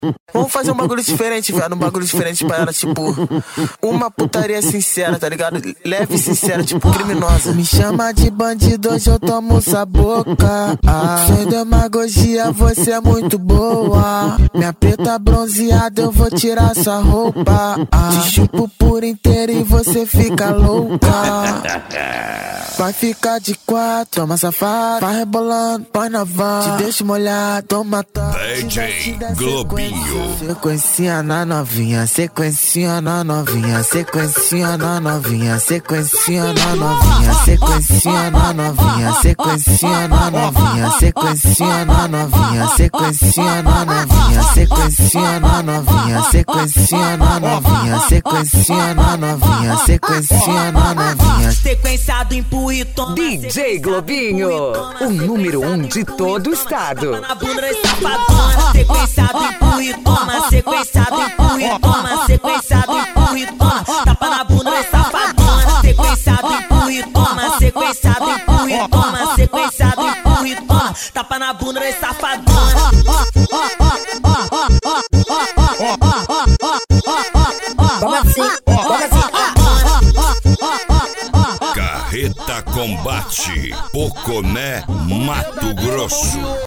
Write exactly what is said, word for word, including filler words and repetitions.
Vamos fazer um bagulho diferente, velho. Um bagulho diferente pra ela, tipo, uma putaria sincera, tá ligado? Leve e sincera, tipo, criminosa. Me chama de bandido, hoje eu tomo sua boca. Ah, sem demagogia, você é muito boa. Minha preta bronzeada, eu vou tirar sua roupa. Ah, te chupo por inteiro e você fica louca. Vai ficar de quatro, toma safado. Vai rebolando, põe na van. Te deixo molhado, toma tá. D J Globinho. Sequencinha na novinha, sequencinha na novinha, sequencinha na novinha, sequencinha na novinha, sequencinha na novinha, sequencinha na novinha, sequencinha na novinha, sequencinha na novinha, sequencinha na novinha, sequencinha na novinha, sequencinha na novinha, sequencinha na novinha. Sequenciado empurra e toma. D J Globinho, o número um de todo o estado. Na bunda das safadona, sequenciado empurra e toma, sequenciado empurra e toma, sequenciado empurra e toma, tapa na bunda das safadona, sequenciado empurra e toma, sequenciado empurra e toma, sequenciado empurra e toma, tapa na bunda das safadona. Como assim? Como assim? Carreta Combate, Poconé, Mato Grosso.